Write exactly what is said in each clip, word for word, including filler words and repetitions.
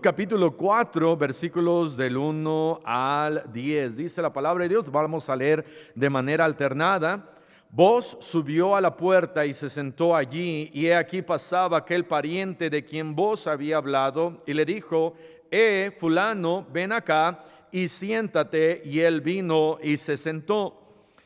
capítulo cuatro, versículos del uno al diez. Dice la palabra de Dios, vamos a leer de manera alternada. Boz subió a la puerta y se sentó allí, y he aquí pasaba aquel pariente de quien Boz había hablado, y le dijo: Eh, fulano, ven acá y siéntate. Y él vino y se sentó.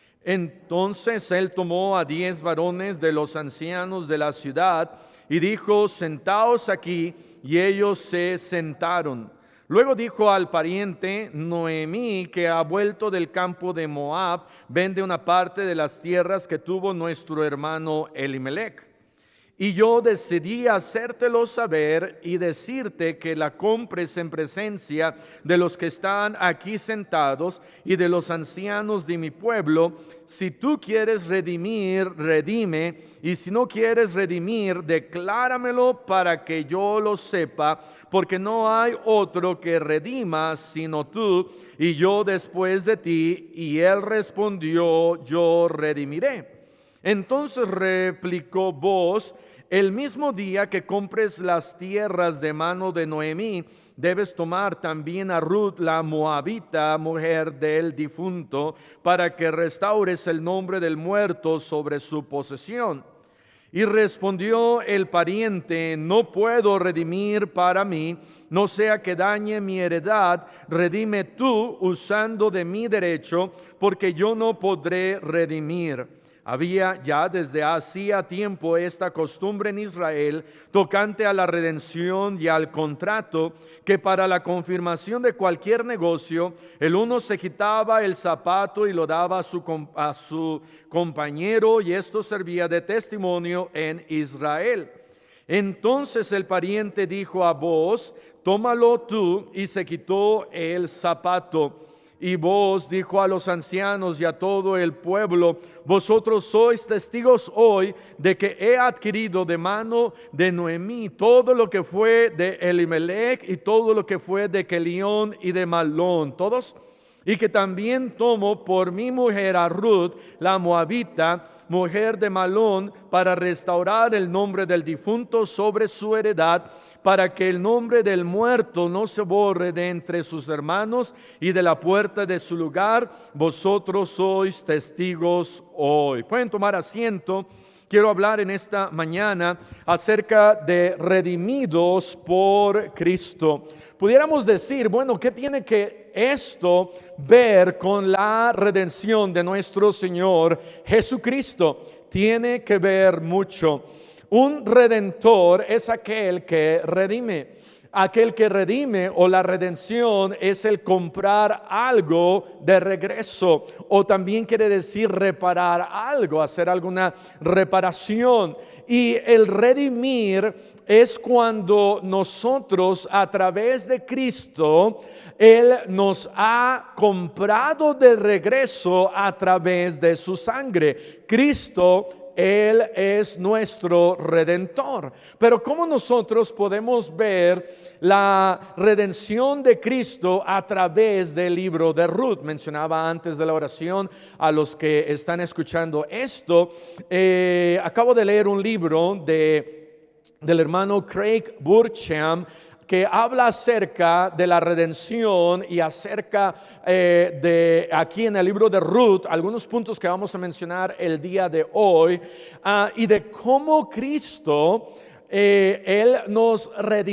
Entonces él tomó a diez varones de los ancianos de la ciudad y dijo: Sentaos aquí. Y ellos se sentaron. Luego dijo al pariente: Noemí, que ha vuelto del campo de Moab, vende una parte de las tierras que tuvo nuestro hermano Elimelech. Y yo decidí hacértelo saber y decirte que la compres en presencia de los que están aquí sentados y de los ancianos de mi pueblo. Si tú quieres redimir, redime, y si no quieres redimir, decláramelo para que yo lo sepa, porque no hay otro que redima sino tú, y yo después de ti. Y él respondió: Yo redimiré. Entonces replicó Boz: El mismo día que compres las tierras de mano de Noemí, debes tomar también a Ruth la moabita, mujer del difunto, para que restaures el nombre del muerto sobre su posesión. Y respondió el pariente: No puedo redimir para mí, no sea que dañe mi heredad. Redime tú usando de mi derecho, porque yo no podré redimir. Había ya desde hacía tiempo esta costumbre en Israel tocante a la redención y al contrato, que para la confirmación de cualquier negocio el uno se quitaba el zapato y lo daba a su, a su compañero, y esto servía de testimonio en Israel. Entonces el pariente dijo a Boz: Tómalo tú. Y se quitó el zapato. Y Boz dijo a los ancianos y a todo el pueblo: Vosotros sois testigos hoy de que he adquirido de mano de Noemí todo lo que fue de Elimelech y todo lo que fue de Kelión y de Malón, todos, y que también tomo por mi mujer a Ruth la moabita, mujer de Malón, para restaurar el nombre del difunto sobre su heredad, para que el nombre del muerto no se borre de entre sus hermanos, y de la puerta de su lugar vosotros sois testigos hoy. Pueden tomar asiento. Quiero hablar en esta mañana acerca de redimidos por Cristo. Pudiéramos decir, bueno, ¿qué tiene que esto ver con la redención de nuestro Señor Jesucristo? Tiene que ver mucho. Un redentor es aquel que redime. Aquel que redime, o la redención, es el comprar algo de regreso, o también quiere decir reparar algo, hacer alguna reparación. Y el redimir es cuando nosotros, a través de Cristo, Él nos ha comprado de regreso a través de su sangre. Cristo, Él es nuestro redentor. Pero ¿cómo nosotros podemos ver la redención de Cristo a través del libro de Ruth? Mencionaba antes de la oración a los que están escuchando esto. Eh, acabo de leer un libro de, del hermano Craig Burcham, que habla acerca de la redención y acerca eh, de, aquí en el libro de Ruth, algunos puntos que vamos a mencionar el día de hoy, uh, y de cómo Cristo, eh, Él nos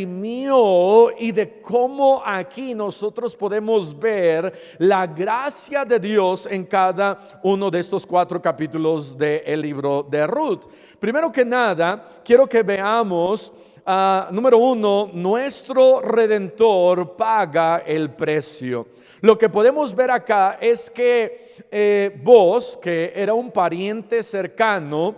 redimió, y de cómo aquí nosotros podemos ver la gracia de Dios en cada uno de estos cuatro capítulos del libro de Ruth. Primero que nada, quiero que veamos Uh, número uno, nuestro Redentor paga el precio. Lo que podemos ver acá es que eh, Boz, que era un pariente cercano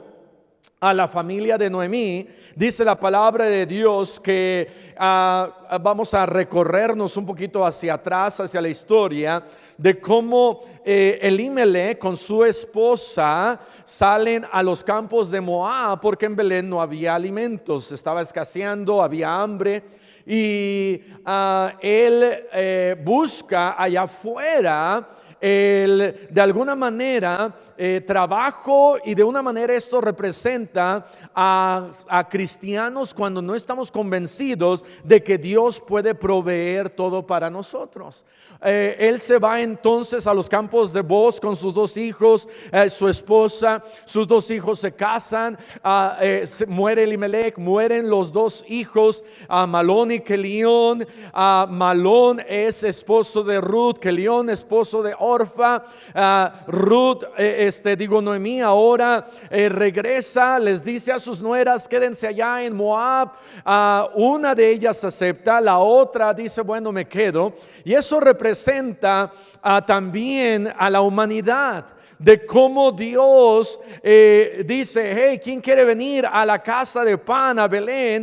a la familia de Noemí, dice la palabra de Dios que uh, vamos a recorrernos un poquito hacia atrás, hacia la historia, de cómo eh, Elimelech con su esposa salen a los campos de Moab, porque en Belén no había alimentos, estaba escaseando, había hambre, y uh, él eh, busca allá afuera el, de alguna manera eh, trabajo, y de una manera esto representa a, a cristianos cuando no estamos convencidos de que Dios puede proveer todo para nosotros. Eh, él se va entonces a los campos de Boz con sus dos hijos, eh, su esposa, sus dos hijos se casan, uh, eh, se, muere Elimelech, mueren los dos hijos, uh, Malón y Kelión. uh, Malón es esposo de Ruth, Kelión esposo de Orfa. uh, Ruth, eh, este, digo Noemí ahora eh, regresa, les dice a sus nueras, quédense allá en Moab. Uh, una de ellas acepta, la otra dice, bueno, me quedo. Y eso representa uh, también a la humanidad, de cómo Dios eh, dice, hey, ¿quién quiere venir a la casa de pan, a Belén?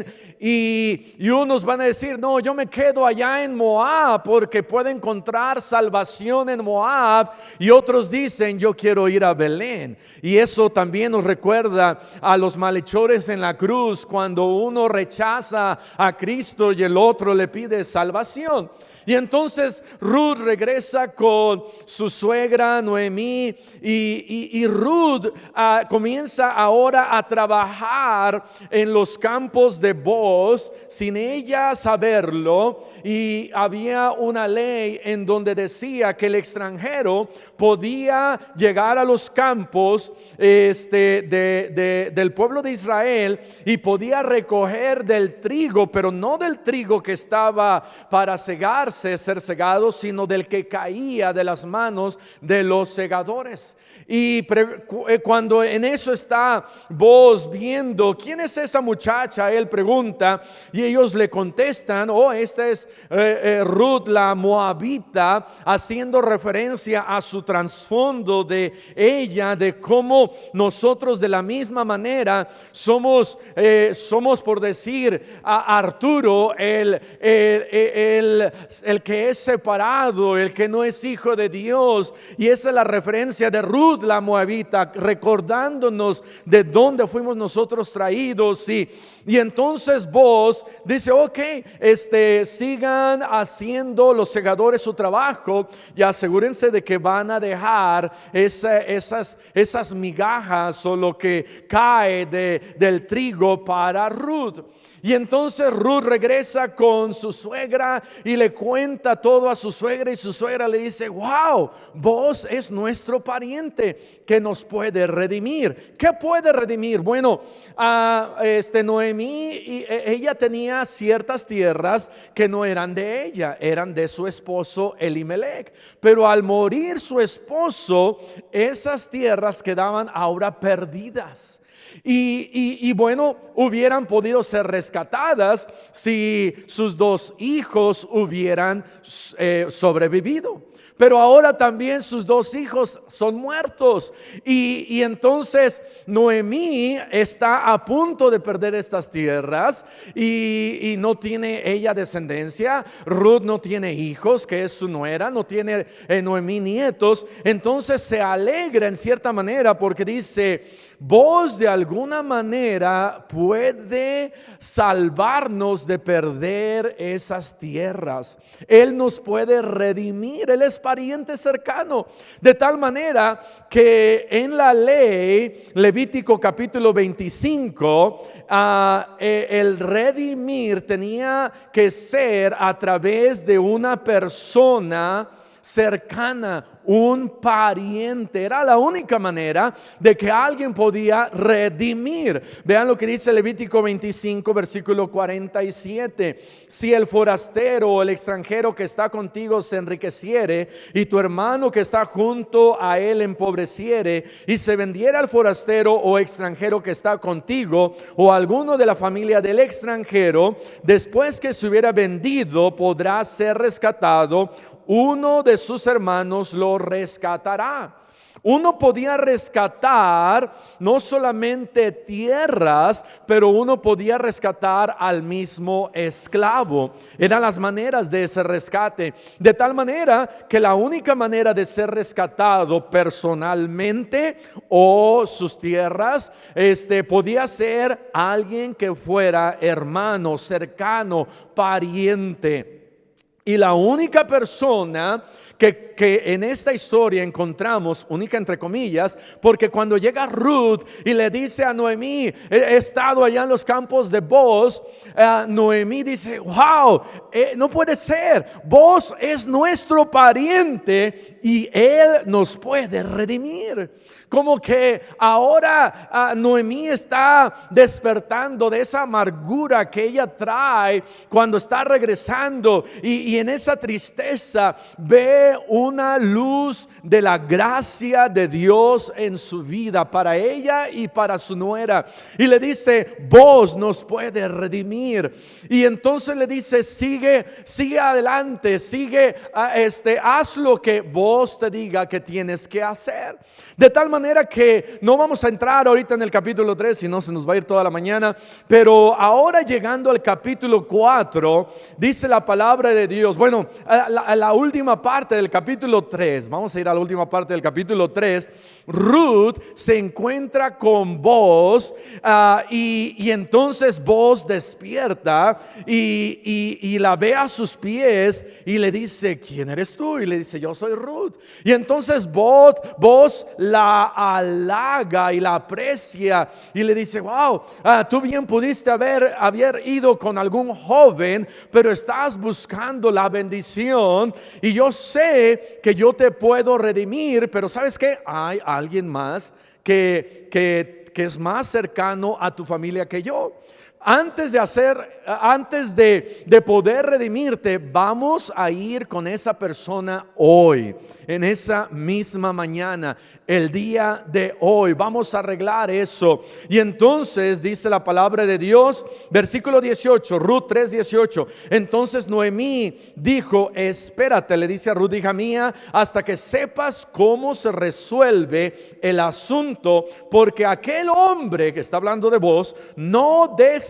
Y, y unos van a decir, no, yo me quedo allá en Moab porque puedo encontrar salvación en Moab. Y otros dicen, yo quiero ir a Belén. Y eso también nos recuerda a los malhechores en la cruz, cuando uno rechaza a Cristo y el otro le pide salvación. Y entonces Ruth regresa con su suegra Noemí, y, y, y Ruth uh, comienza ahora a trabajar en los campos de Boz sin ella saberlo. Y había una ley en donde decía que el extranjero podía llegar a los campos este, de, de, del pueblo de Israel y podía recoger del trigo, pero no del trigo que estaba para cegarse, ser cegado, sino del que caía de las manos de los segadores. Y pre, cuando en eso está Boz viendo quién es esa muchacha, él pregunta y ellos le contestan, oh, esta es eh, eh, Ruth la moabita, haciendo referencia a su trasfondo de ella, de cómo nosotros de la misma manera somos, eh, somos por decir a Arturo el, el, el, el que es separado, el que no es hijo de Dios. Y esa es la referencia de Ruth la moabita, recordándonos de dónde fuimos nosotros traídos. Y, y entonces Boz dice, ok, este, sigan haciendo los segadores su trabajo y asegúrense de que van a dejar esa, esas, esas migajas o lo que cae de, del trigo para Ruth. Y entonces Ruth regresa con su suegra y le cuenta todo a su suegra, y su suegra le dice, wow, Boz es nuestro pariente que nos puede redimir. ¿Qué puede redimir? Bueno, uh, este Noemí, y, e, ella tenía ciertas tierras que no eran de ella, eran de su esposo Elimelech. Pero al morir su esposo, esas tierras quedaban ahora perdidas. Y, y, y bueno, hubieran podido ser rescatadas si sus dos hijos hubieran eh, sobrevivido. Pero ahora también sus dos hijos son muertos. Y, y entonces Noemí está a punto de perder estas tierras. Y, y no tiene ella descendencia. Ruth no tiene hijos, que es su nuera. No tiene eh, Noemí nietos. Entonces se alegra en cierta manera porque dice, Boz de alguna manera puede salvarnos de perder esas tierras. Él nos puede redimir. Él es pariente cercano. De tal manera que en la ley, Levítico capítulo veinticinco, uh, el redimir tenía que ser a través de una persona cercana, un pariente. Era la única manera de que alguien podía redimir. Vean lo que dice Levítico veinticinco, versículo cuarenta y siete. Si el forastero o el extranjero que está contigo se enriqueciere, y tu hermano que está junto a él empobreciere, y se vendiera al forastero o extranjero que está contigo, o alguno de la familia del extranjero, después que se hubiera vendido, podrá ser rescatado. Uno de sus hermanos lo rescatará. Uno podía rescatar no solamente tierras, pero uno podía rescatar al mismo esclavo. Eran las maneras de ese rescate. De tal manera que la única manera de ser rescatado personalmente o sus tierras, este, podía ser alguien que fuera hermano, cercano, pariente. Y la única persona que que en esta historia encontramos, única entre comillas, porque cuando llega Ruth y le dice a Noemí, he estado allá en los campos de Boaz, uh, Noemí dice, wow, eh, no puede ser, Boaz es nuestro pariente y él nos puede redimir. Como que ahora uh, Noemí está despertando de esa amargura que ella trae cuando está regresando, y, y en esa tristeza ve una luz de la gracia de Dios en su vida para ella y para su nuera, y le dice, vos nos puede redimir. Y entonces le dice, sigue, sigue adelante, sigue, uh, este, haz lo que vos te diga que tienes que hacer. De tal manera que no vamos a entrar ahorita en el capítulo tres, si no se nos va a ir toda la mañana. Pero ahora llegando al capítulo cuatro, dice la palabra de Dios. Bueno, a la, a la última parte del capítulo tres, vamos a ir a la última parte del capítulo tres. Ruth se encuentra con Boaz, uh, y, y entonces Boaz despierta y, y, y la ve a sus pies y le dice, ¿quién eres tú? Y le dice, yo soy Ruth. Y entonces Boaz, Boaz la halaga y la aprecia y le dice, wow, uh, tú bien pudiste haber, haber ido con algún joven, pero estás buscando la bendición, y yo sé que yo te puedo redimir, pero ¿sabes qué? Hay alguien más que, que, que es más cercano a tu familia que yo. Antes de hacer, antes de, de poder redimirte, vamos a ir con esa persona hoy, en esa misma mañana, el día de hoy. Vamos a arreglar eso. Y entonces dice la palabra de Dios, versículo dieciocho, Ruth tres dieciocho. Entonces Noemí dijo, espérate, le dice a Ruth, hija mía, hasta que sepas cómo se resuelve el asunto, porque aquel hombre que está hablando de vos no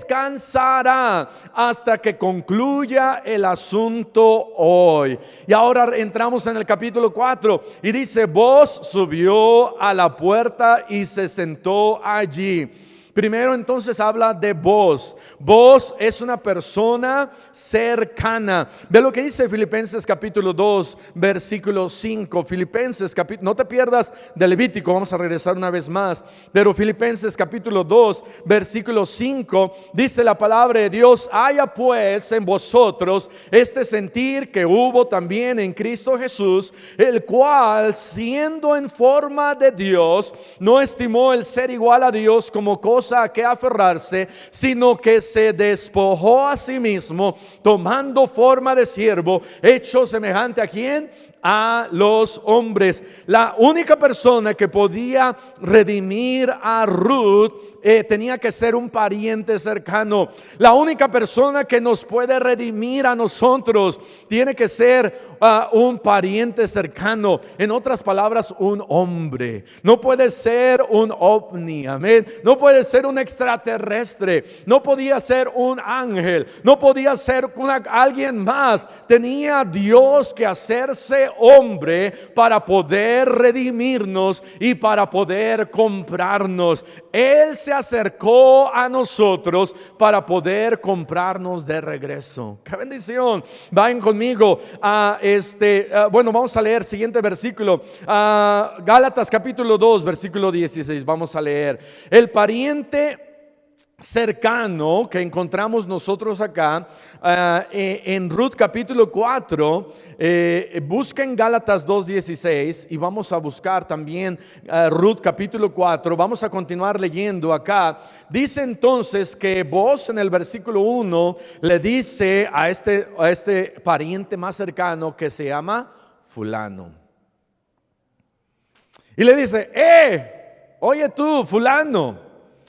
descansará hasta que concluya el asunto hoy. Y ahora entramos en el capítulo cuatro y dice, Boaz subió a la puerta y se sentó allí. Primero entonces habla de Boaz. Boaz es una persona cercana. Ve lo que dice Filipenses capítulo dos, versículo cinco. Filipenses capítulo, no te pierdas de Levítico, vamos a regresar una vez más. Pero Filipenses capítulo dos, versículo cinco, dice la palabra de Dios, haya pues en vosotros este sentir que hubo también en Cristo Jesús, el cual siendo en forma de Dios, no estimó el ser igual a Dios como cosa a que aferrarse, sino que se despojó a sí mismo, tomando forma de siervo, hecho semejante a quién, a los hombres. La única persona que podía redimir a Ruth eh, tenía que ser un pariente cercano. La única persona que nos puede redimir a nosotros tiene que ser uh, un pariente cercano. En otras palabras, un hombre. No puede ser un ovni, amén. No puede ser un extraterrestre. No podía ser un ángel. No podía ser una, alguien más. Tenía Dios que hacerse hombre para poder redimirnos y para poder comprarnos. Él se acercó a nosotros para poder comprarnos de regreso. ¡Qué bendición! Vayan conmigo a este, uh, bueno, vamos a leer siguiente versículo, uh, Gálatas capítulo dos, versículo dieciséis. Vamos a leer. El pariente cercano que encontramos nosotros acá uh, eh, en Ruth capítulo cuatro, eh, busquen Gálatas dos dieciséis y vamos a buscar también uh, Ruth capítulo cuatro. Vamos a continuar leyendo acá. Dice entonces que Boaz en el versículo uno le dice a este, a este pariente más cercano que se llama fulano, y le dice, eh, oye tú fulano,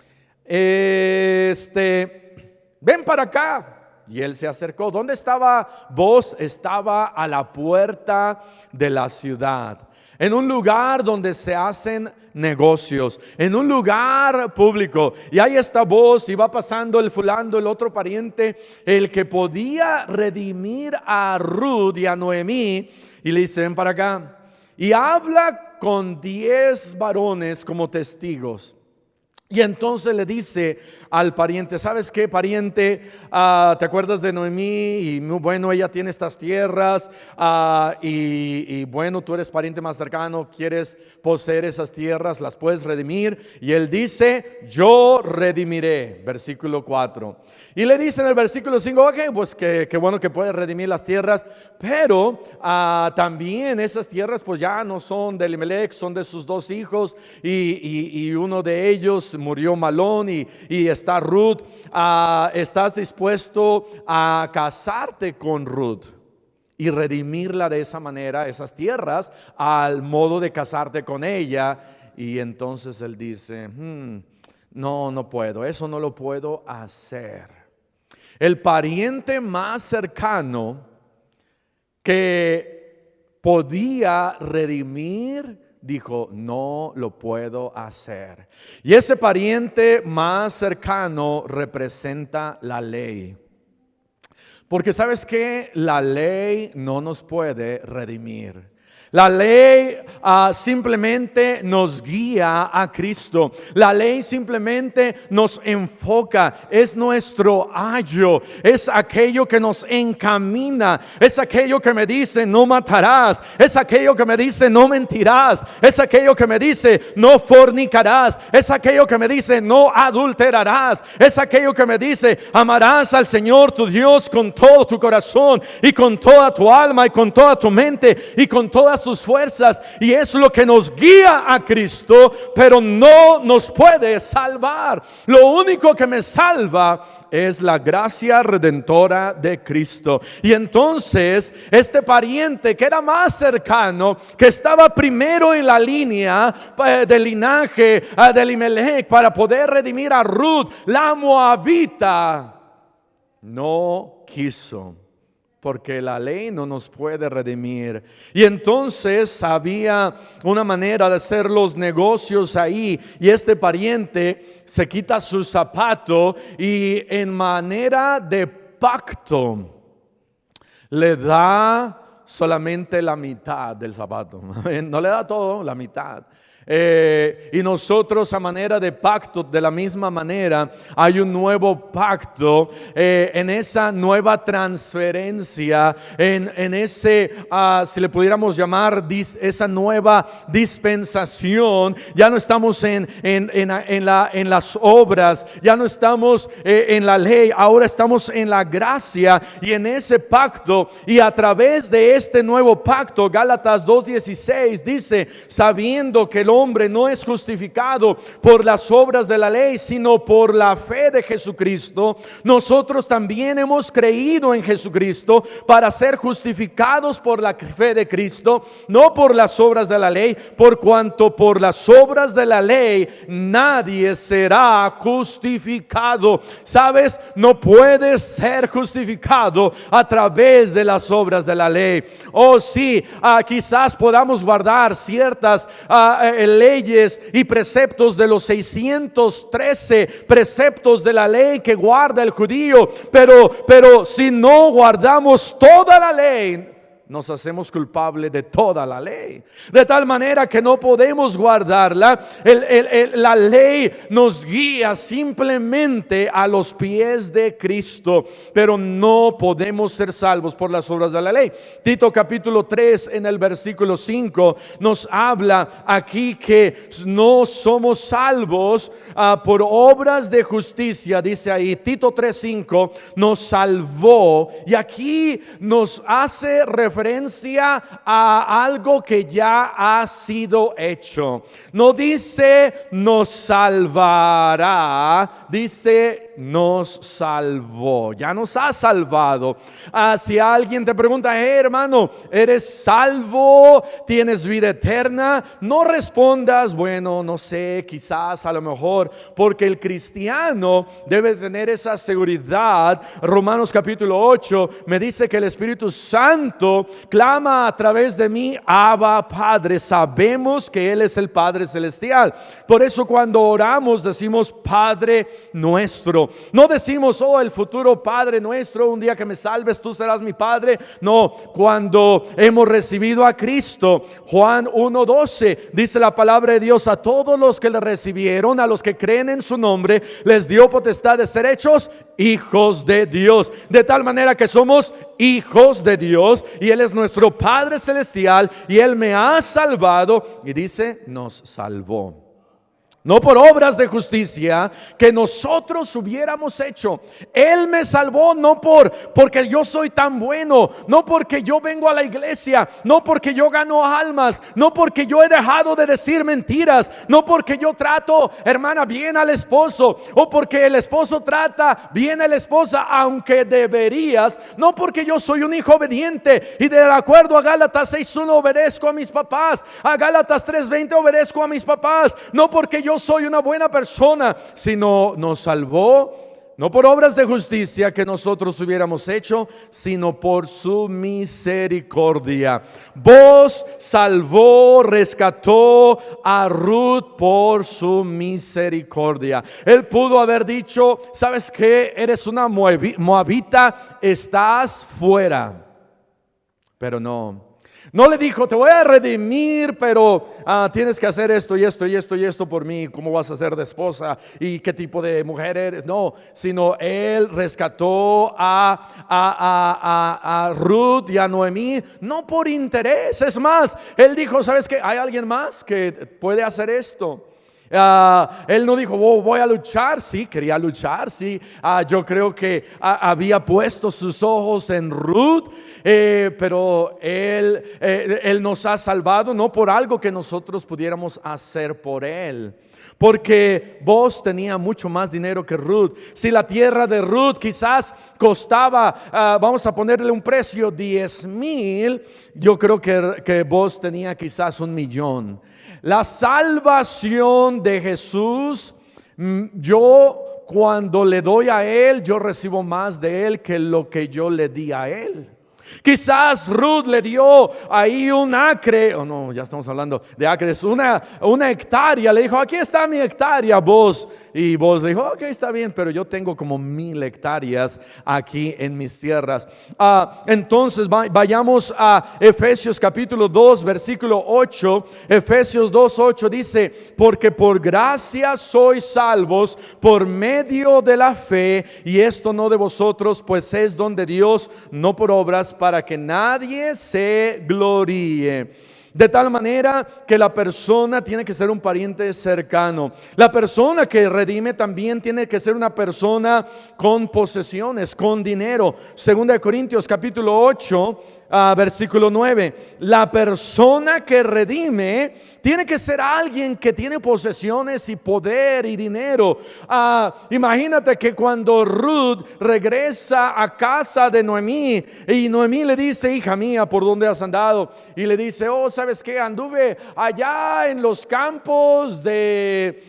Este, ven para acá. Y él se acercó. ¿Dónde estaba Boaz? Estaba a la puerta de la ciudad, en un lugar donde se hacen negocios, en un lugar público. Y ahí está Boaz, y va pasando el fulano, el otro pariente, el que podía redimir a Ruth y a Noemí, y le dice, ven para acá y habla con diez varones como testigos. Y entonces le dice al pariente, ¿sabes qué, pariente? Uh, ¿Te acuerdas de Noemí? Y muy bueno, ella tiene estas tierras uh, y, y bueno, tú eres pariente más cercano, quieres poseer esas tierras, las puedes redimir. Y él dice, yo redimiré, versículo cuatro. Y le dice en el versículo cinco, ok, pues que, que bueno que puedes redimir las tierras, pero uh, también esas tierras pues ya no son de Elimelech, son de sus dos hijos y, y, y uno de ellos murió Malón y, y está Ruth. Uh, ¿Estás dispuesto a casarte con Ruth y redimirla de esa manera, esas tierras, al modo de casarte con ella? Y entonces él dice, hmm, no, no puedo, eso no lo puedo hacer. El pariente más cercano que podía redimir dijo, no lo puedo hacer. Y ese pariente más cercano representa la ley. Porque ¿sabes qué? La ley no nos puede redimir. La ley uh, simplemente nos guía a Cristo. La ley simplemente nos enfoca. Es nuestro ayo. Es aquello que nos encamina. Es aquello que me dice no matarás. Es aquello que me dice no mentirás. Es aquello que me dice no fornicarás. Es aquello que me dice no adulterarás. Es aquello que me dice amarás al Señor tu Dios con todo tu corazón y con toda tu alma y con toda tu mente y con todas sus fuerzas. Y es lo que nos guía a Cristo, pero no nos puede salvar. Lo único que me salva es la gracia redentora de Cristo. Y entonces este pariente que era más cercano, que estaba primero en la línea del linaje de Elimelech para poder redimir a Ruth, la moabita, no quiso, porque la ley no nos puede redimir. Y entonces había una manera de hacer los negocios ahí. Y este pariente se quita su zapato y en manera de pacto le da solamente la mitad del zapato. No le da todo, la mitad. Eh, y nosotros a manera de pacto, de la misma manera, hay un nuevo pacto, eh, en esa nueva transferencia, en, en ese, uh, si le pudiéramos llamar, dis, esa nueva dispensación. Ya no estamos en, en, en, en, la, en las obras, ya no estamos eh, en la ley, ahora estamos en la gracia y en ese pacto. Y a través de este nuevo pacto, Gálatas dos dieciséis dice, sabiendo que el hombre no es justificado por las obras de la ley, sino por la fe de Jesucristo, nosotros también hemos creído en Jesucristo para ser justificados por la fe de Cristo, no por las obras de la ley, por cuanto por las obras de la ley nadie será justificado. ¿Sabes? No puedes ser justificado a través de las obras de la ley. Oh sí, uh, quizás podamos guardar ciertas uh, leyes y preceptos de los seiscientos trece preceptos de la ley que guarda el judío, pero, pero si no guardamos toda la ley, nos hacemos culpables de toda la ley, de tal manera que no podemos guardarla. el, el, el, la ley nos guía simplemente a los pies de Cristo, pero no podemos ser salvos por las obras de la ley. Tito capítulo tres en el versículo cinco nos habla aquí que no somos salvos uh, por obras de justicia. Dice ahí Tito tres cinco, nos salvó, y aquí nos hace referencia referencia a algo que ya ha sido hecho. No dice nos salvará, dice nos salvó. Ya nos ha salvado. Ah, si alguien te pregunta, hey, hermano, ¿eres salvo? ¿Tienes vida eterna? No respondas, bueno, no sé, quizás, a lo mejor, porque el cristiano debe tener esa seguridad. Romanos capítulo ocho me dice que el Espíritu Santo clama a través de mí, Abba, Padre. Sabemos que Él es el Padre celestial. Por eso cuando oramos decimos Padre nuestro. Cristo. No decimos, oh, el futuro Padre nuestro, un día que me salves, tú serás mi Padre. No, cuando hemos recibido a Cristo, Juan uno doce, dice la palabra de Dios: a todos los que le recibieron, a los que creen en su nombre, les dio potestad de ser hechos hijos de Dios. De tal manera que somos hijos de Dios, y Él es nuestro Padre celestial, y Él me ha salvado, y dice, nos salvó. No por obras de justicia que nosotros hubiéramos hecho. Él me salvó no por porque yo soy tan bueno, no porque yo vengo a la iglesia, no porque yo gano almas, no porque yo he dejado de decir mentiras, no porque yo trato, hermana, bien al esposo, o porque el esposo trata bien a la esposa, aunque deberías, no porque yo soy un hijo obediente y de acuerdo a Gálatas seis uno obedezco a mis papás, a Gálatas tres veinte obedezco a mis papás, no porque yo soy una buena persona, sino nos salvó no por obras de justicia que nosotros hubiéramos hecho, sino por su misericordia. Vos salvó, rescató a Ruth por su misericordia. Él pudo haber dicho, ¿sabes qué? Eres una moabita, estás fuera. Pero no. No le dijo, te voy a redimir, pero ah, tienes que hacer esto y esto y esto y esto por mí. ¿Cómo vas a ser de esposa? ¿Y qué tipo de mujer eres? No, sino él rescató a, a, a, a, a Ruth y a Noemí, no por interés. Es más, él dijo, ¿sabes qué? ¿Hay alguien más que puede hacer esto? Uh, él no dijo, oh, voy a luchar. Sí, quería luchar, sí. uh, Yo creo que uh, había puesto sus ojos en Ruth, eh, pero él, eh, él nos ha salvado no por algo que nosotros pudiéramos hacer por él, porque Boaz tenía mucho más dinero que Ruth. Si la tierra de Ruth quizás costaba, uh, vamos a ponerle un precio, diez mil, yo creo que, que Boaz tenía quizás un millón. La salvación de Jesús, yo cuando le doy a Él, yo recibo más de Él que lo que yo le di a Él. Quizás Ruth le dio ahí un acre, o oh no, ya estamos hablando de acres, una, una hectárea. Le dijo, aquí está mi hectárea, vos. Y vos le dijo, ok, está bien, pero yo tengo como mil hectáreas aquí en mis tierras. Ah, entonces vayamos a Efesios capítulo dos, versículo ocho. Efesios dos, ocho dice, porque por gracia sois salvos por medio de la fe, y esto no de vosotros, pues es don de Dios, no por obras, para que nadie se gloríe. De tal manera que la persona tiene que ser un pariente cercano. La persona que redime también tiene que ser una persona con posesiones, con dinero. Segunda de Corintios capítulo ocho, uh, versículo nueve. La persona que redime tiene que ser alguien que tiene posesiones y poder y dinero. Uh, imagínate que cuando Ruth regresa a casa de Noemí y Noemí le dice, hija mía, ¿por dónde has andado? Y le dice, oh, ¿sabes qué? Anduve allá en los campos de,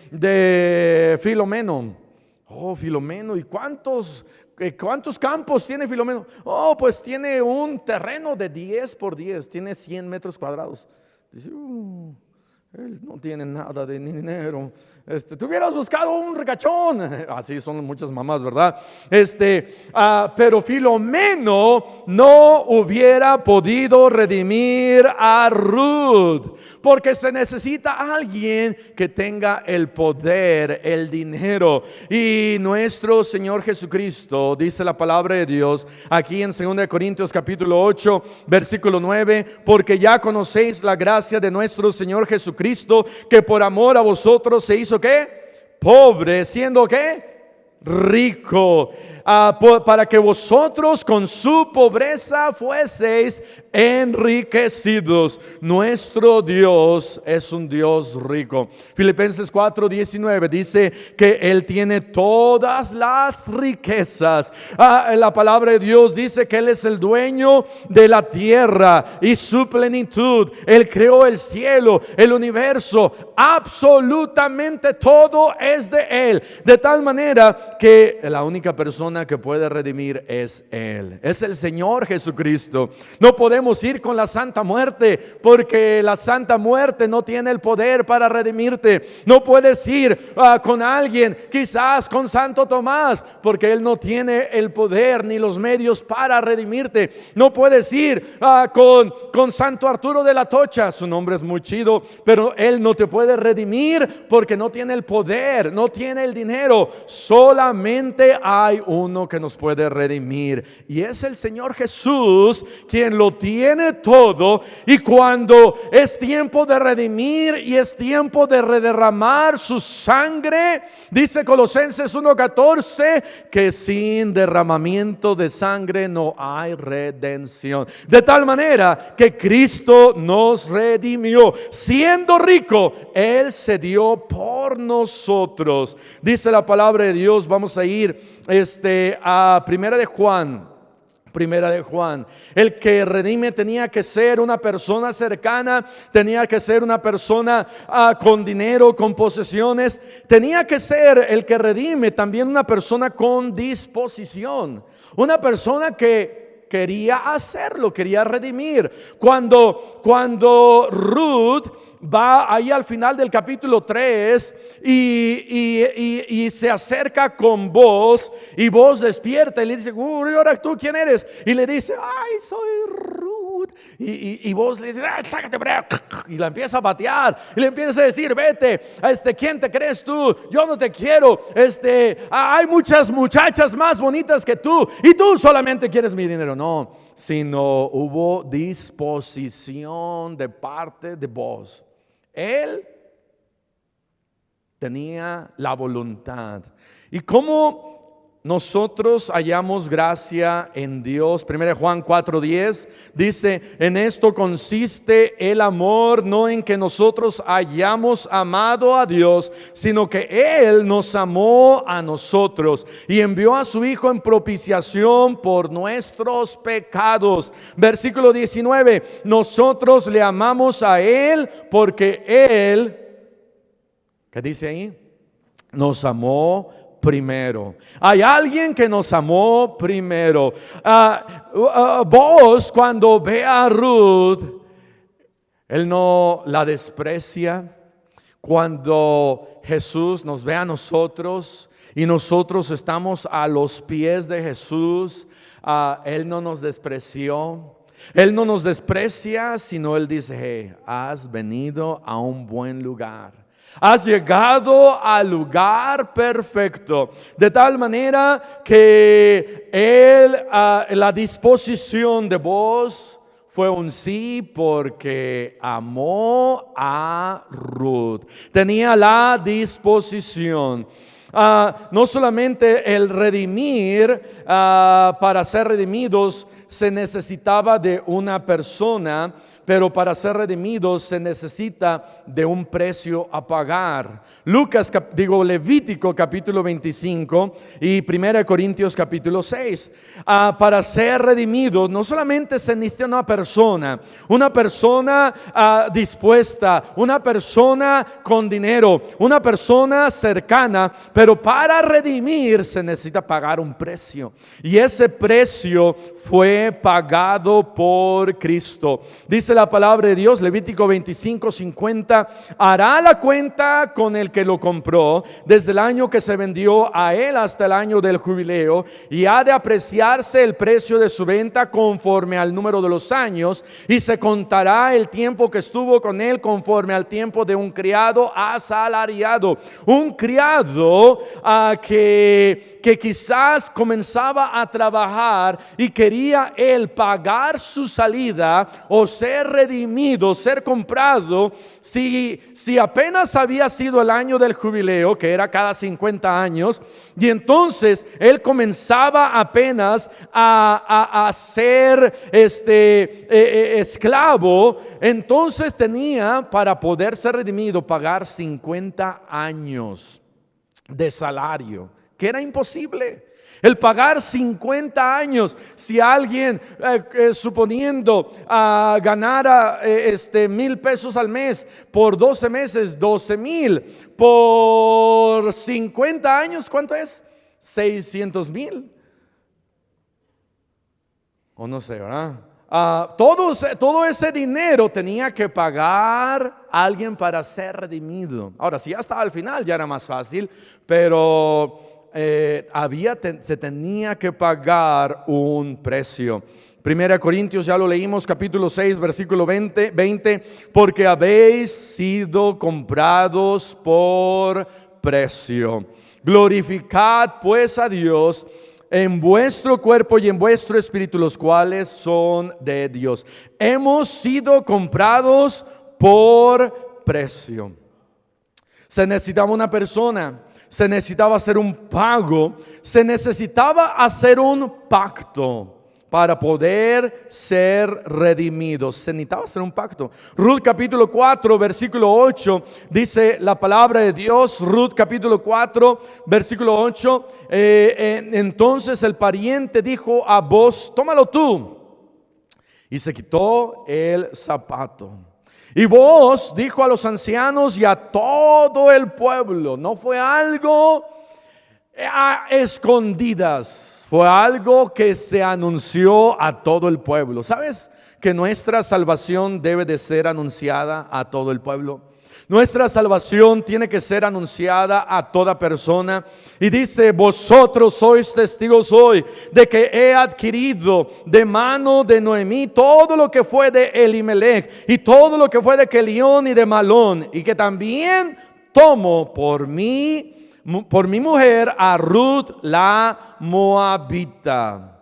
de Filomeno. Oh, Filomeno, ¿y cuántos, cuántos campos tiene Filomeno? Oh, pues tiene un terreno de diez por diez, tiene cien metros cuadrados. Dice, uh, él no tiene nada de dinero. Este, tú hubieras buscado un ricachón. Así son muchas mamás, ¿verdad? Este, uh, pero Filomeno no hubiera podido redimir a Ruth, porque se necesita alguien que tenga el poder, el dinero. Y nuestro Señor Jesucristo, dice la palabra de Dios aquí en segunda de Corintios capítulo ocho, versículo nueve, porque ya conocéis la gracia de nuestro Señor Jesucristo, que por amor a vosotros se hizo ¿qué? Pobre, siendo ¿qué? Rico, uh, por, para que vosotros con su pobreza fueseis enriquecidos. Nuestro Dios es un Dios rico. Filipenses cuatro diecinueve dice que Él tiene todas las riquezas. Ah, la palabra de Dios dice que Él es el dueño de la tierra y su plenitud. Él creó el cielo, el universo, absolutamente todo es de Él. De tal manera que la única persona persona que puede redimir es Él, es el Señor Jesucristo. No podemos ir con la Santa Muerte, porque la Santa Muerte no tiene el poder para redimirte. No puedes ir uh, con alguien, quizás con Santo Tomás, porque él no tiene el poder ni los medios para redimirte. No puedes ir uh, con, con Santo Arturo de la Tocha, su nombre es muy chido, pero él no te puede redimir porque no tiene el poder, no tiene el dinero. Solamente hay uno que nos puede redimir, y es el Señor Jesús, quien lo tiene todo. Y cuando es tiempo de redimir y es tiempo de derramar su sangre, dice Colosenses uno catorce, que sin derramamiento de sangre no hay redención. De tal manera que Cristo nos redimió, siendo rico, Él se dio por nosotros. Dice la palabra de Dios, vamos a ir este, a Primera de Juan. Primera de Juan. El que redime tenía que ser una persona cercana, tenía que ser una persona uh, con dinero, con posesiones. Tenía que ser el que redime también una persona con disposición, una persona que quería hacerlo, quería redimir. Cuando, cuando Ruth va ahí al final del capítulo tres y, y, y, y se acerca con Boaz, y Boaz despierta y le dice: uy, ahora tú quién eres, y le dice: ay, soy Ruth. Y, y, y Boaz le dice: ah, sácate, y la empieza a batear y le empieza a decir: vete, este, ¿quién te crees tú? Yo no te quiero, este, hay muchas muchachas más bonitas que tú y tú solamente quieres mi dinero. No, sino hubo disposición de parte de Boaz. Él tenía la voluntad. Y como nosotros hallamos gracia en Dios, Primera de Juan cuatro diez dice: en esto consiste el amor, no en que nosotros hayamos amado a Dios, sino que Él nos amó a nosotros y envió a su Hijo en propiciación por nuestros pecados. Versículo diecinueve: nosotros le amamos a Él porque Él, ¿qué dice ahí? Nos amó primero. Hay alguien que nos amó primero. uh, uh, Boaz, cuando ve a Ruth, él no la desprecia. Cuando Jesús nos ve a nosotros y nosotros estamos a los pies de Jesús, uh, él no nos despreció. Él no nos desprecia, sino él dice: hey, has venido a un buen lugar. Has llegado al lugar perfecto. De tal manera que él, uh, la disposición de Boaz fue un sí, porque amó a Ruth. Tenía la disposición. Uh, no solamente el redimir, uh, para ser redimidos se necesitaba de una persona, pero para ser redimidos se necesita de un precio a pagar. Lucas, cap, digo Levítico capítulo veinticinco y Primera de Corintios capítulo seis. Ah, para ser redimidos no solamente se necesita una persona, una persona ah, dispuesta, una persona con dinero, una persona cercana, pero para redimir se necesita pagar un precio. Y ese precio fue pagado por Cristo. Dice la palabra de Dios, Levítico veinticinco cincuenta: hará la cuenta con el que lo compró desde el año que se vendió a él hasta el año del jubileo, y ha de apreciarse el precio de su venta conforme al número de los años, y se contará el tiempo que estuvo con él conforme al tiempo de un criado asalariado. Un criado uh, que, que quizás comenzaba a trabajar y quería él pagar su salida o ser redimido, ser comprado. Si, si apenas había sido el año del jubileo, que era cada cincuenta años, y entonces él comenzaba apenas a, a, a ser este, eh, eh, esclavo, entonces tenía, para poder ser redimido, pagar cincuenta años de salario, que era imposible. El pagar cincuenta años, si alguien eh, eh, suponiendo uh, ganara eh, este, mil pesos al mes, por doce meses, doce mil, por cincuenta años, ¿cuánto es? seiscientos mil. o no sé, ¿verdad? Uh, todo, todo ese dinero tenía que pagar a alguien para ser redimido. Ahora, si ya estaba al final, ya era más fácil, pero eh, había, te, se tenía que pagar un precio. Primera Corintios, ya lo leímos, capítulo seis, versículo veinte, veinte, porque habéis sido comprados por precio. Glorificad pues a Dios en vuestro cuerpo y en vuestro espíritu, los cuales son de Dios. Hemos sido comprados por precio. Se necesitaba una persona, se necesitaba hacer un pago, se necesitaba hacer un pacto para poder ser redimidos. Se necesitaba hacer un pacto. Ruth capítulo cuatro, versículo ocho, dice la palabra de Dios. Ruth capítulo cuatro, versículo ocho. Eh, eh, entonces el pariente dijo a Boaz: tómalo tú. Y se quitó el zapato. Y Boaz dijo a los ancianos y a todo el pueblo. No fue algo a escondidas. Fue algo que se anunció a todo el pueblo. ¿Sabes que nuestra salvación debe de ser anunciada a todo el pueblo? Nuestra salvación tiene que ser anunciada a toda persona. Y dice: vosotros sois testigos hoy de que he adquirido de mano de Noemí todo lo que fue de Elimelech y todo lo que fue de Kelión y de Malón, y que también tomo por mí por mi mujer a Ruth la Moabita.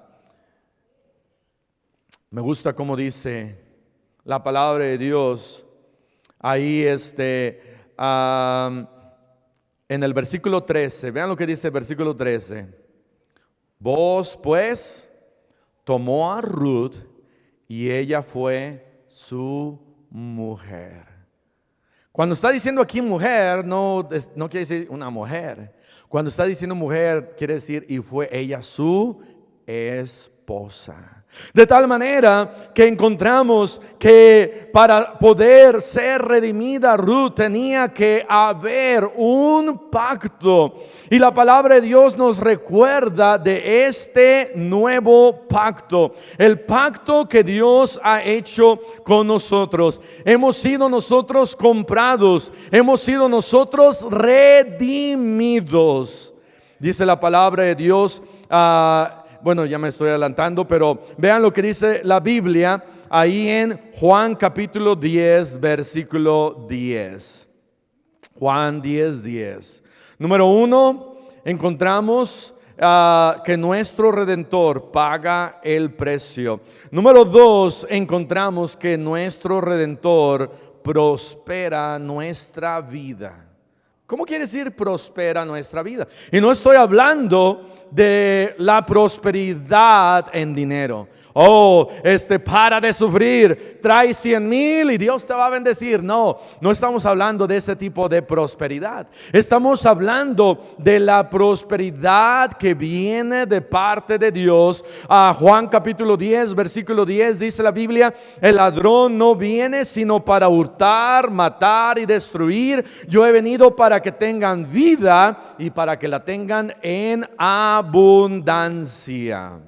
Me gusta cómo dice la palabra de Dios ahí este, um, en el versículo trece. Vean lo que dice el versículo trece. Boaz pues tomó a Ruth y ella fue su mujer. Cuando está diciendo aquí mujer, no, no quiere decir una mujer. Cuando está diciendo mujer, quiere decir y fue ella su esposa. De tal manera que encontramos que para poder ser redimida Ruth tenía que haber un pacto. Y la palabra de Dios nos recuerda de este nuevo pacto. El pacto que Dios ha hecho con nosotros. Hemos sido nosotros comprados. Hemos sido nosotros redimidos. Dice la palabra de Dios. Uh, Bueno, ya me estoy adelantando, pero vean lo que dice la Biblia ahí en Juan capítulo diez, versículo diez. Juan diez, diez. Número uno, encontramos uh, que nuestro Redentor paga el precio. Número dos, encontramos que nuestro Redentor prospera nuestra vida. ¿Cómo quiere decir prospera nuestra vida? Y no estoy hablando de la prosperidad en dinero. Oh, este, para de sufrir, trae cien mil y Dios te va a bendecir. No, no estamos hablando de ese tipo de prosperidad. Estamos hablando de la prosperidad que viene de parte de Dios. A Juan capítulo diez, versículo diez, dice la Biblia: el ladrón no viene sino para hurtar, matar y destruir. Yo he venido para que tengan vida y para que la tengan en abundancia.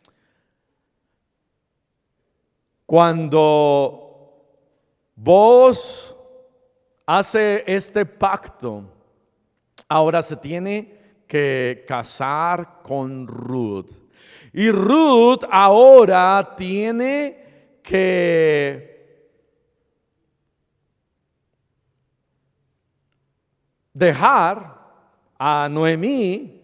Cuando Boaz hace este pacto, ahora se tiene que casar con Ruth. Y Ruth ahora tiene que dejar a Noemí,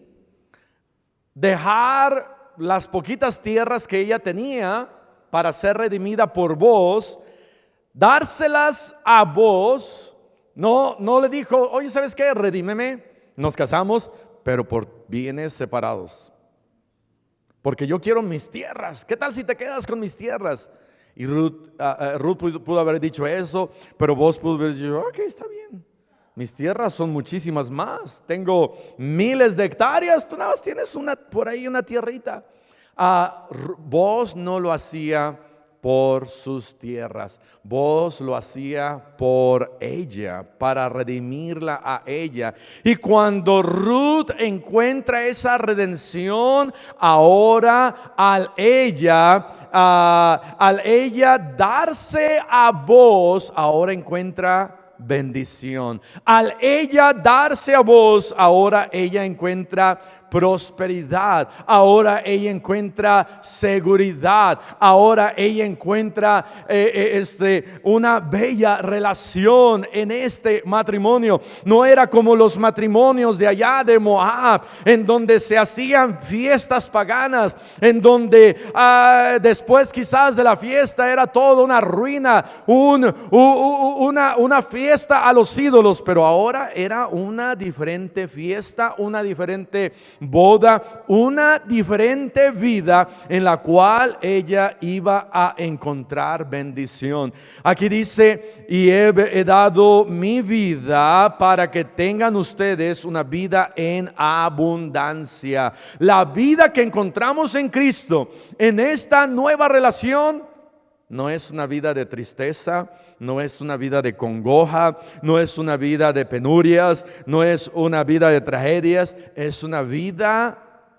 dejar las poquitas tierras que ella tenía para ser redimida por Boaz, dárselas a Boaz. No, no le dijo: oye, ¿sabes qué? Redímeme, nos casamos, pero por bienes separados, porque yo quiero mis tierras. ¿Qué tal si te quedas con mis tierras? Y Ruth, uh, uh, Ruth pudo, pudo haber dicho eso, pero Boaz pudo haber dicho: ok, está bien, mis tierras son muchísimas más, tengo miles de hectáreas, tú nada más tienes una, por ahí una tierrita. Uh, Boaz no lo hacía por sus tierras. Vos lo hacía por ella, para redimirla a ella. Y cuando Ruth encuentra esa redención, ahora al ella, uh, al ella darse a vos, ahora encuentra bendición. Al ella darse a vos, ahora ella encuentra prosperidad, ahora ella encuentra seguridad, ahora ella encuentra eh, eh, este, una bella relación en este matrimonio. No era como los matrimonios de allá de Moab, en donde se hacían fiestas paganas, en donde ah, después quizás de la fiesta era toda una ruina, un, u, u, una, una fiesta a los ídolos, pero ahora era una diferente fiesta, una diferente boda, una diferente vida en la cual ella iba a encontrar bendición. Aquí dice: y he, he dado mi vida para que tengan ustedes una vida en abundancia. La vida que encontramos en Cristo, en esta nueva relación, no es una vida de tristeza, no es una vida de congoja, no es una vida de penurias, no es una vida de tragedias, es una vida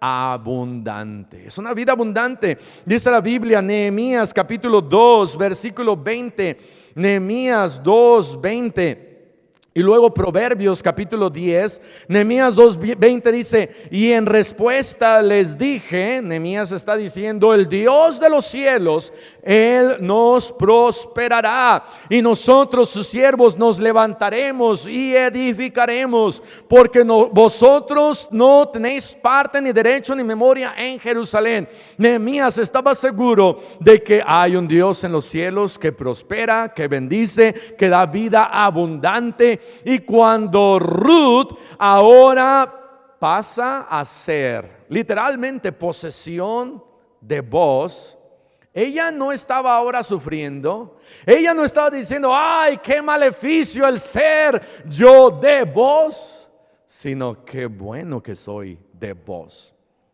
abundante. Es una vida abundante. Dice la Biblia, Nehemías capítulo dos, versículo veinte. Nehemías dos, veinte. Y luego Proverbios capítulo diez, Nehemías dos veinte dice: y en respuesta les dije, Nehemías está diciendo, el Dios de los cielos, Él nos prosperará, y nosotros sus siervos nos levantaremos y edificaremos, porque no, vosotros no tenéis parte ni derecho ni memoria en Jerusalén. Nehemías estaba seguro de que hay un Dios en los cielos que prospera, que bendice, que da vida abundante. Y cuando Ruth ahora pasa a ser literalmente posesión de Boaz, ella no estaba ahora sufriendo, ella no estaba diciendo: ay, qué maleficio el ser yo de Boaz, sino qué bueno que soy de Boaz.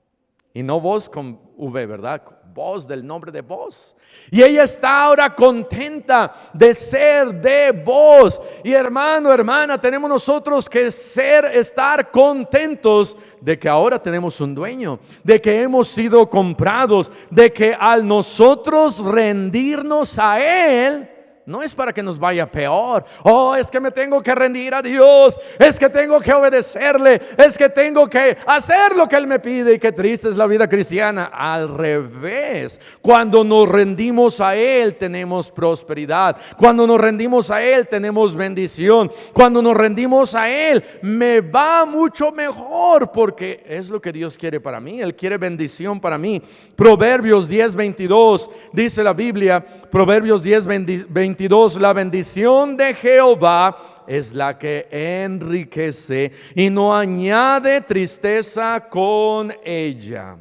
Y no Boaz con V, ¿verdad? Boaz, del nombre de Boaz. Y ella está ahora contenta de ser de Boaz. Y hermano, hermana, tenemos nosotros que ser, estar contentos de que ahora tenemos un dueño, de que hemos sido comprados, de que al nosotros rendirnos a Él, no es para que nos vaya peor. Oh, es que me tengo que rendir a Dios, es que tengo que obedecerle, es que tengo que hacer lo que Él me pide. Y qué triste es la vida cristiana. Al revés, cuando nos rendimos a Él tenemos prosperidad, cuando nos rendimos a Él tenemos bendición, cuando nos rendimos a Él me va mucho mejor, porque es lo que Dios quiere para mí. Él quiere bendición para mí. Proverbios diez veintidós dice la Biblia, Proverbios diez veintidós: la bendición de Jehová es la que enriquece y no añade tristeza con ella.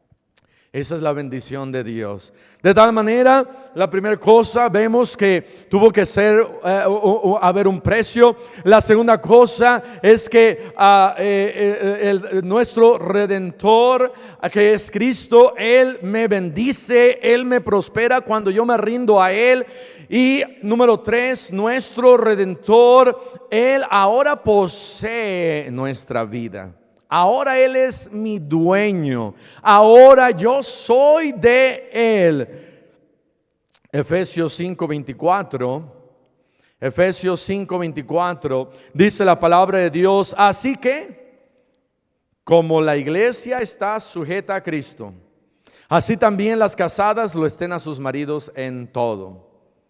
Esa es la bendición de Dios. De tal manera, la primera cosa, vemos que tuvo que ser, eh, o, o, haber un precio. La segunda cosa es que uh, eh, el, el, nuestro Redentor, que es Cristo, Él me bendice, Él me prospera cuando yo me rindo a Él. Y número tres, nuestro Redentor, Él ahora posee nuestra vida. Ahora Él es mi dueño. Ahora yo soy de Él. Efesios cinco veinticuatro. Efesios cinco veinticuatro dice la palabra de Dios: así que, como la iglesia está sujeta a Cristo, así también las casadas lo estén a sus maridos en todo.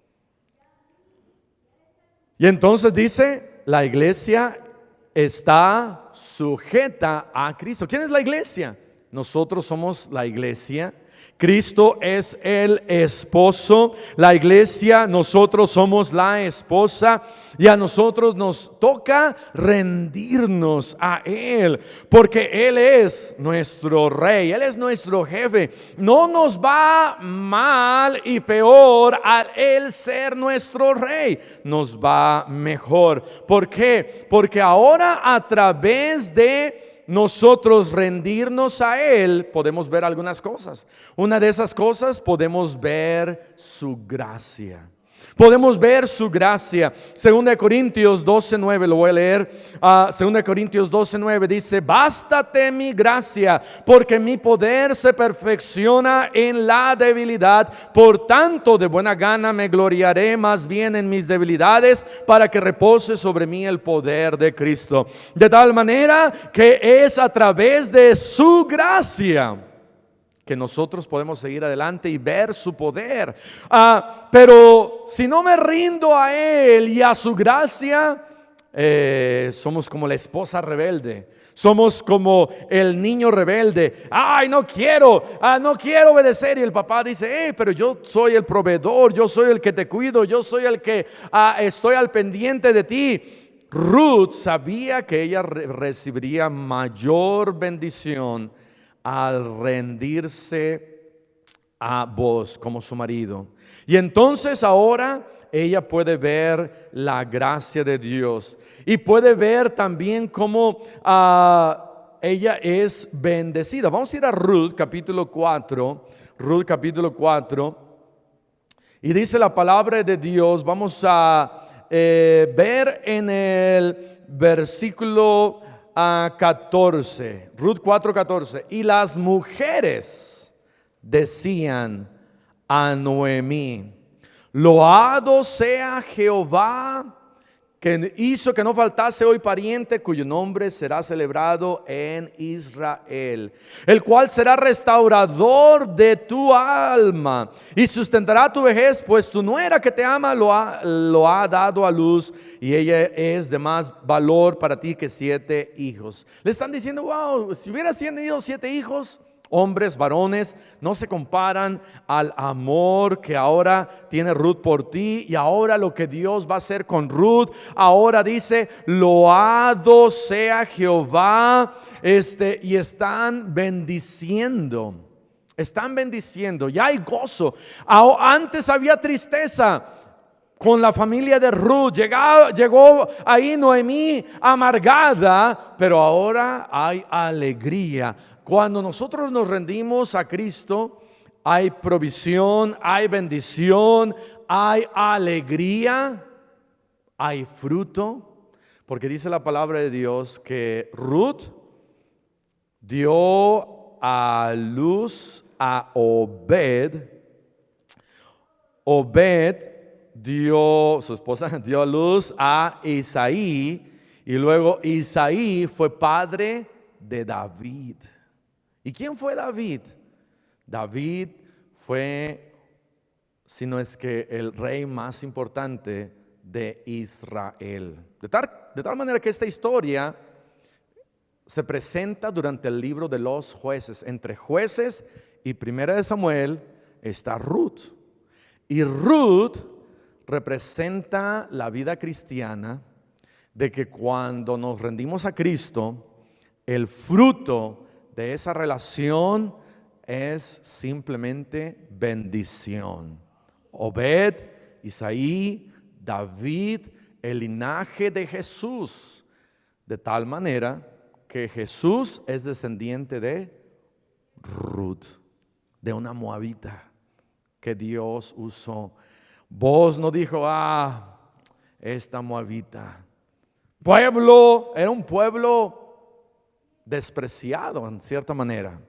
Y entonces dice, la iglesia está sujeta a Cristo. ¿Quién es la iglesia? Nosotros somos la iglesia. Cristo es el esposo, la iglesia, nosotros somos la esposa, y a nosotros nos toca rendirnos a Él, porque Él es nuestro rey, Él es nuestro jefe. No nos va mal y peor al Él ser nuestro rey, nos va mejor. ¿Por qué? Porque ahora a través de nosotros rendirnos a Él, podemos ver algunas cosas. Una de esas cosas podemos ver su gracia. Podemos ver su gracia. Segunda de Corintios doce nueve, lo voy a leer. Uh, Segunda de Corintios doce nueve dice: bástate mi gracia, porque mi poder se perfecciona en la debilidad. Por tanto, de buena gana me gloriaré más bien en mis debilidades, para que repose sobre mí el poder de Cristo. De tal manera que es a través de su gracia que nosotros podemos seguir adelante y ver su poder. Ah, pero si no me rindo a Él y a su gracia, eh, somos como la esposa rebelde. Somos como el niño rebelde. Ay, no quiero, ah, no quiero obedecer. Y el papá dice: eh, pero yo soy el proveedor, yo soy el que te cuido, yo soy el que ah, estoy al pendiente de ti. Ruth sabía que ella re- recibiría mayor bendición al rendirse a Boaz como su marido. Y entonces ahora ella puede ver la gracia de Dios y puede ver también cómo uh, ella es bendecida. Vamos a ir a Ruth capítulo cuatro. Ruth capítulo cuatro. Y dice la palabra de Dios, vamos a eh, ver en el versículo a catorce, Ruth cuatro catorce. Y las mujeres decían a Noemí: loado sea Jehová, que hizo que no faltase hoy pariente cuyo nombre será celebrado en Israel, el cual será restaurador de tu alma y sustentará tu vejez, pues tu nuera que te ama lo ha, lo ha dado a luz, y ella es de más valor para ti que siete hijos. Le están diciendo: wow, si hubieras tenido siete hijos, hombres, varones, no se comparan al amor que ahora tiene Ruth por ti, y ahora lo que Dios va a hacer con Ruth. Ahora dice: loado sea Jehová, este, y están bendiciendo, están bendiciendo, ya hay gozo. Antes había tristeza con la familia de Ruth, llegó, llegó ahí Noemí amargada, pero ahora hay alegría. Cuando nosotros nos rendimos a Cristo, hay provisión, hay bendición, hay alegría, hay fruto, porque dice la palabra de Dios que Ruth dio a luz a Obed. Obed dio, su esposa dio a luz a Isaí, y luego Isaí fue padre de David. ¿Y quién fue David? David fue, si no es que el rey más importante de Israel. De tal, de tal manera que esta historia se presenta durante el libro de los jueces. Entre jueces y primera de Samuel está Ruth. Y Ruth representa la vida cristiana, de que cuando nos rendimos a Cristo, el fruto de esa relación es simplemente bendición. Obed, Isaí, David, el linaje de Jesús, de tal manera que Jesús es descendiente de Ruth, de una moabita que Dios usó. Boaz no dijo: ah, esta moabita. Pueblo, era un pueblo despreciado en cierta manera,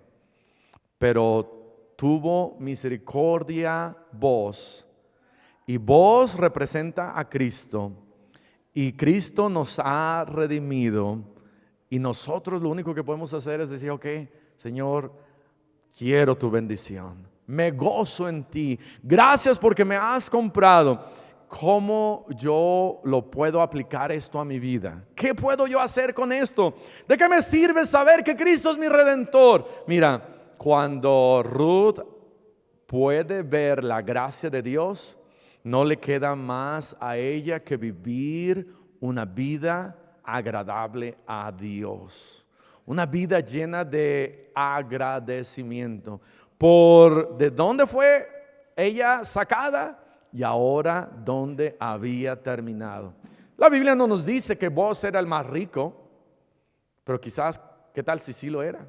pero tuvo misericordia Boaz, y Boaz representa a Cristo, y Cristo nos ha redimido, y nosotros lo único que podemos hacer es decir: ok, Señor, quiero tu bendición, me gozo en ti, gracias porque me has comprado. ¿Cómo yo lo puedo aplicar esto a mi vida? ¿Qué puedo yo hacer con esto? ¿De qué me sirve saber que Cristo es mi redentor? Mira, cuando Ruth puede ver la gracia de Dios, no le queda más a ella que vivir una vida agradable a Dios, una vida llena de agradecimiento por de dónde fue ella sacada y ahora dónde había terminado. La Biblia no nos dice que Boaz era el más rico, pero quizás ¿Qué tal si sí lo era?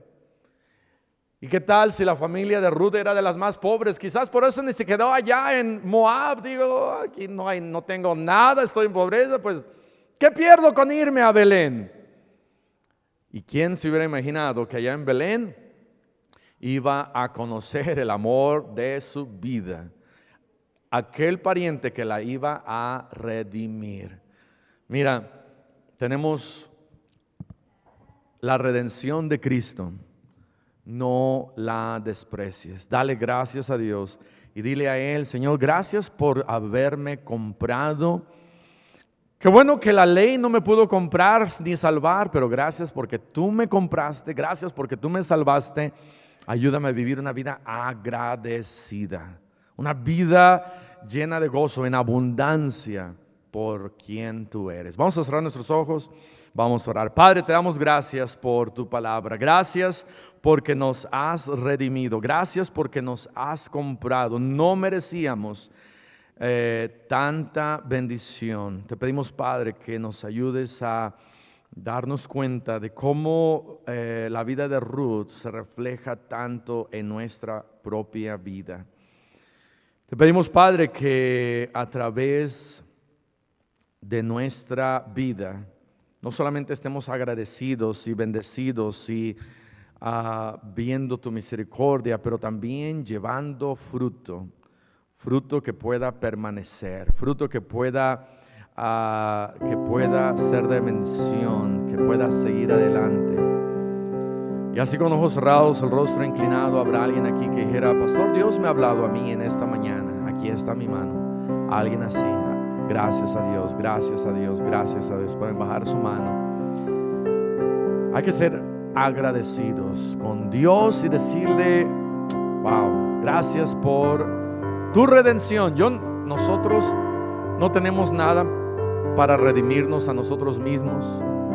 ¿Y qué tal si la familia de Ruth era de las más pobres? Quizás por eso ni se quedó allá en Moab. Digo, aquí no hay, no tengo nada, estoy en pobreza, pues ¿qué pierdo con irme a Belén? ¿Y quién se hubiera imaginado que allá en Belén iba a conocer el amor de su vida? Aquel pariente que la iba a redimir. Mira, tenemos la redención de Cristo. No la desprecies. Dale gracias a Dios y dile a Él: Señor, gracias por haberme comprado. Qué bueno que la ley no me pudo comprar ni salvar, pero gracias porque tú me compraste, gracias porque tú me salvaste. Ayúdame a vivir una vida agradecida, una vida llena de gozo, en abundancia por quien tú eres. Vamos a cerrar nuestros ojos, vamos a orar. Padre, te damos gracias por tu palabra. Gracias porque nos has redimido. Gracias porque nos has comprado. No merecíamos Eh, tanta bendición. Te pedimos, Padre, que nos ayudes a darnos cuenta de cómo eh, la vida de Ruth se refleja tanto en nuestra propia vida. Te pedimos, Padre, que a través de nuestra vida no solamente estemos agradecidos y bendecidos y uh, viendo tu misericordia, pero también llevando fruto. Fruto que pueda permanecer, fruto que pueda, uh, que pueda ser de bendición, que pueda seguir adelante. Y así con ojos cerrados, el rostro inclinado, habrá alguien aquí que dijera: Pastor, Dios me ha hablado a mí en esta mañana, aquí está mi mano. Alguien así, gracias a Dios, gracias a Dios, gracias a Dios. Pueden bajar su mano. Hay que ser agradecidos con Dios y decirle: wow, gracias por tu redención. Yo, nosotros no tenemos nada para redimirnos a nosotros mismos.